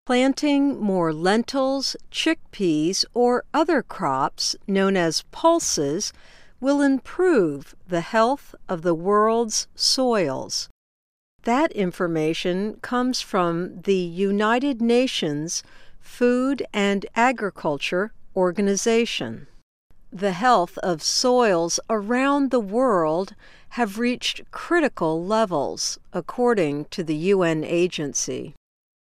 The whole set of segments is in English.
Planting more lentils, chickpeas, or other crops known as pulses will improve the health of the world's soils. That information comes from the United Nations Food and Agriculture Organization. The health of soils around the world have reached critical levels, according to the UN agency.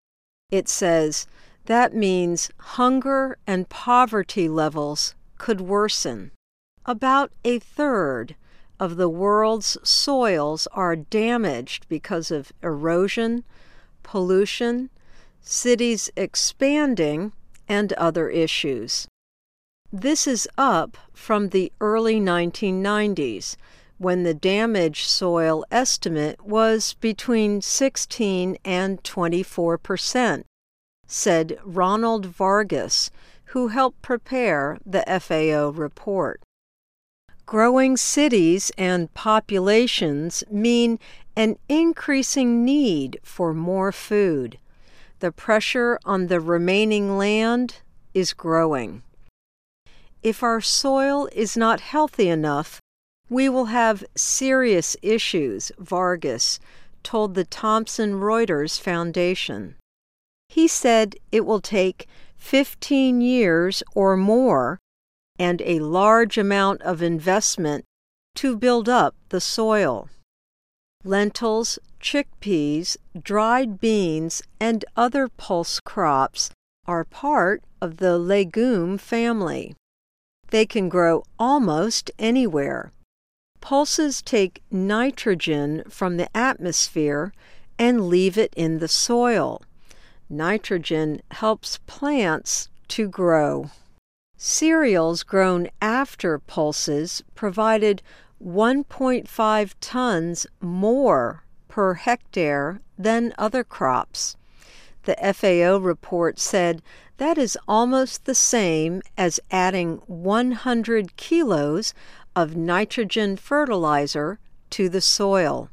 It says that means hunger and poverty levels could worsen. About a third of the world's soils are damaged because of erosion, pollution, cities expanding, and other issues. This is up from the early 1990s, when the damaged soil estimate was between 16 and 24%, said Ronald Vargas, who helped prepare the FAO report. Growing cities and populations mean an increasing need for more food. The pressure on the remaining land is growing. If our soil is not healthy enough, we will have serious issues, Vargas told the Thomson Reuters Foundation. He said it will take 15 years or more and a large amount of investment to build up the soil. Lentils, chickpeas, dried beans, and other pulse crops are part of the legume family. They can grow almost anywhere. Pulses take nitrogen from the atmosphere and leave it in the soil. Nitrogen helps plants to grow. Cereals grown after pulses provided 1.5 tons more per hectare than other crops. The FAO report said that is almost the same as adding 100 kilos of nitrogen fertilizer to the soil.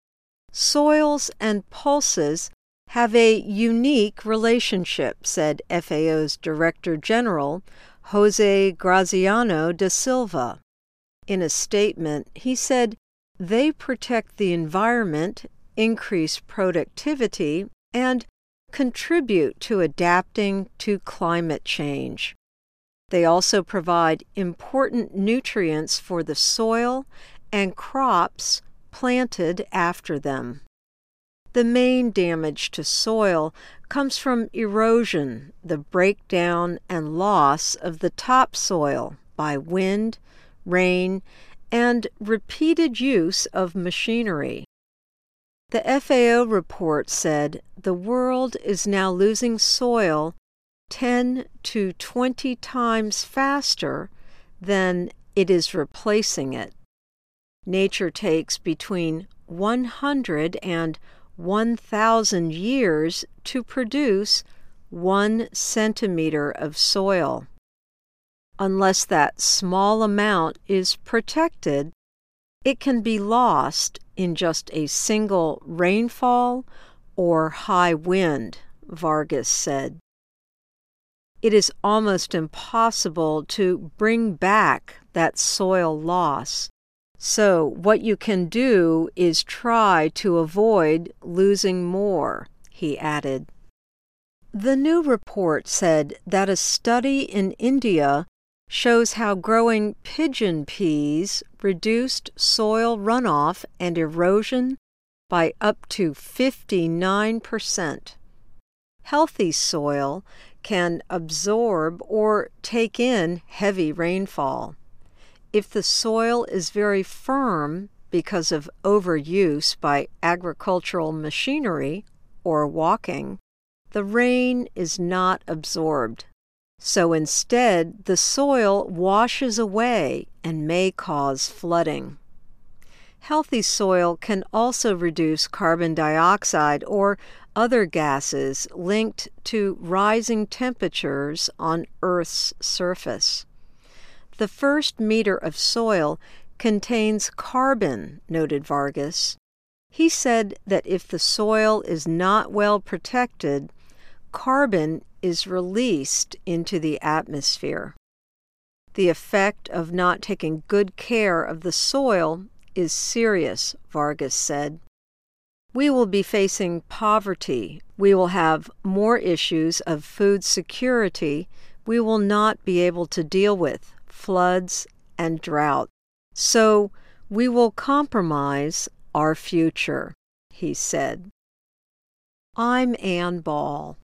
Soils and pulses have a unique relationship, said FAO's Director General, Jose Graziano da Silva. In a statement, he said they protect the environment, increase productivity, and contribute to adapting to climate change. They also provide important nutrients for the soil and crops planted after them. The main damage to soil comes from erosion, the breakdown and loss of the topsoil by wind, rain, and repeated use of machinery. The FAO report said the world is now losing soil 10 to 20 times faster than it is replacing it. Nature takes between 100 and 1,000 years to produce 1 centimeter of soil. Unless that small amount is protected, it can be lost in just a single rainfall or high wind, Vargas said. It is almost impossible to bring back that soil loss. So what you can do is try to avoid losing more, he added. The new report said that a study in India shows how growing pigeon peas reduced soil runoff and erosion by up to 59%. Healthy soil can absorb or take in heavy rainfall. If the soil is very firm because of overuse by agricultural machinery or walking, the rain is not absorbed. So instead, the soil washes away and may cause flooding. Healthy soil can also reduce carbon dioxide or other gases linked to rising temperatures on Earth's surface. The first meter of soil contains carbon, noted Vargas. He said that if the soil is not well protected, carbon is released into the atmosphere. The effect of not taking good care of the soil is serious, Vargas said. We will be facing poverty. We will have more issues of food security we will not be able to deal with, floods and drought. So we will compromise our future, he said. I'm Ann Ball.